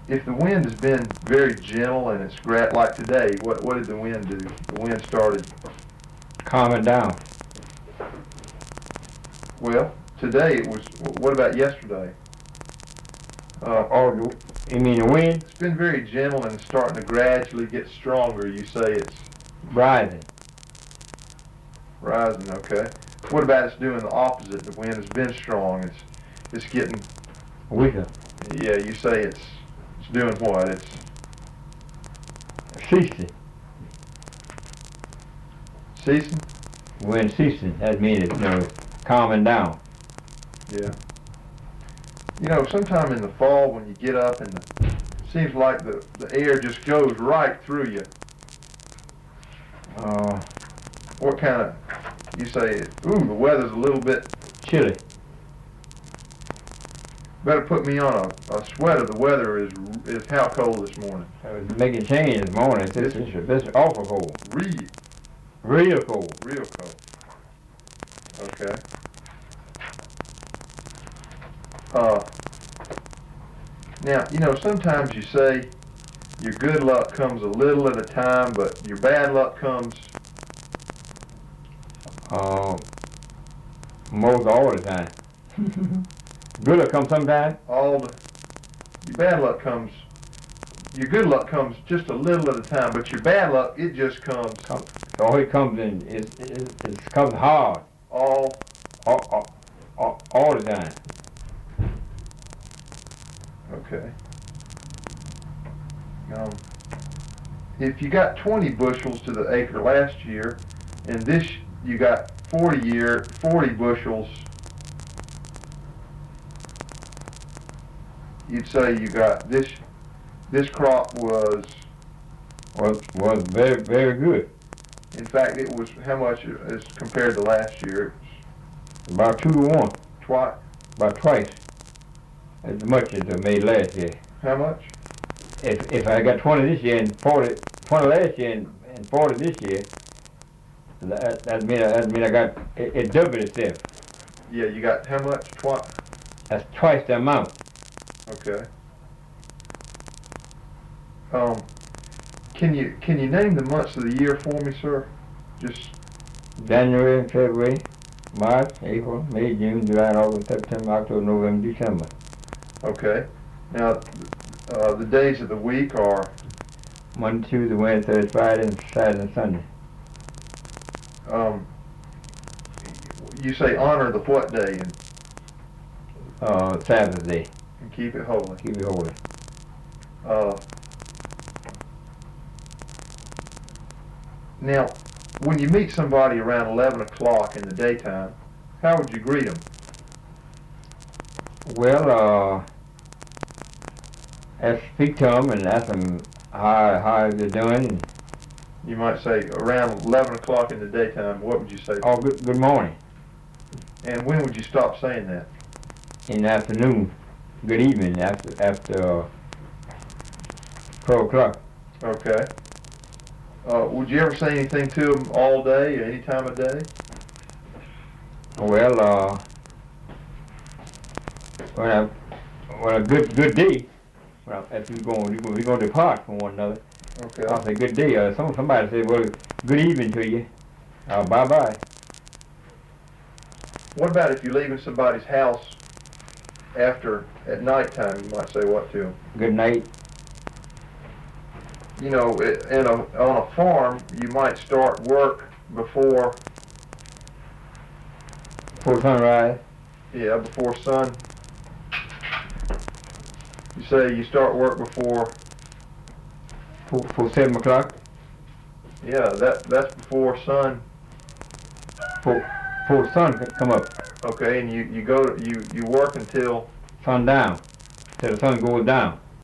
If the wind has been very gentle and it's like today, what did the wind do? The wind started calming down. Well, today it was. What about yesterday? You mean the wind? It's been very gentle and it's starting to gradually get stronger. You say it's rising. Rising, okay. What about it's doing the opposite? The wind has been strong. It's getting weaker. Yeah, you say it's doing what? It's ceasing. Ceasing? Wind ceasing. That means it's calming down. Yeah. Sometime in the fall when you get up and it seems like the air just goes right through you. What kind of, you say, ooh, the weather's a little bit chilly. Better put me on a sweater. The weather is how cold this morning? It's making change this morning. It's awful cold. Real cold. Real cold. Okay. Now, sometimes you say your good luck comes a little at a time, but your bad luck comes most all the time. Good luck comes sometimes. Your bad luck comes. Your good luck comes just a little at a time, but your bad luck, it just comes. All it comes in it comes hard. All the time. Okay. If you got 20 bushels to the acre last year, and this you got 40 bushels, you'd say you got this crop was very, very good. In fact, it was how much as compared to last year? About 2 to 1. Twice? About twice as much as I made last year. How much? If I got 20 this year and 20 last year and 40 this year, that mean I got it doubled itself. Yeah, you got how much? Twice? That's twice the amount. Okay. Can you name the months of the year for me, sir? Just January, February, March, April, May, June, July, August, September, October, November, December. Okay. Now, the days of the week are Monday, Tuesday, Wednesday, Thursday, Friday, and Saturday and Sunday. You say honor the what day? Sabbath day. And keep it holy. Keep it holy. Now, when you meet somebody around 11 o'clock in the daytime, how would you greet them? Well, speak to them and ask them how they're doing. You might say around 11 o'clock in the daytime, what would you say? Oh, good morning. And when would you stop saying that? In the afternoon. Good evening after 12 o'clock. Okay. Would you ever say anything to them all day, or any time of day? Well, when a good day. Well, after we're going to depart from one another. Okay. I'll say good day. Somebody say, well, good evening to you. Bye bye. What about if you're leaving somebody's house at nighttime? You might say what to them? Good night. On a farm, you might start work before sunrise. Yeah, before sun. You say you start work before 7 o'clock. Yeah, that's before sun. Before sun come up. Okay, and you work until sundown, till the sun goes down.